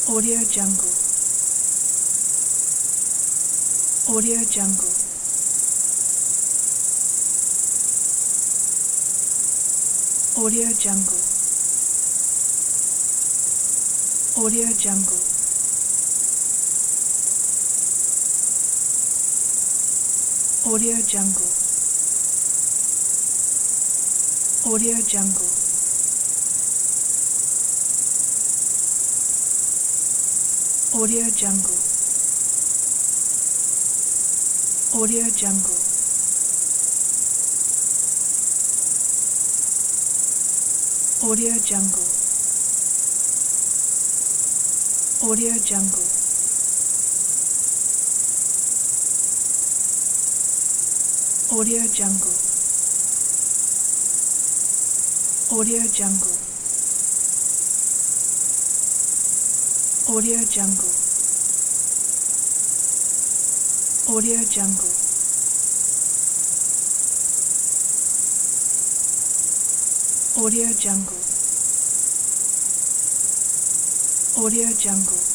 Audio Jungle. Audio Jungle. Audio Jungle. Audio Jungle. Audio Jungle. Audio Jungle. Audio Jungle. Audio Jungle. Audio Jungle. Audio Jungle. Audio Jungle. Audio Jungle. Audio Jungle. Audio Jungle. Audio Jungle. Audio Jungle.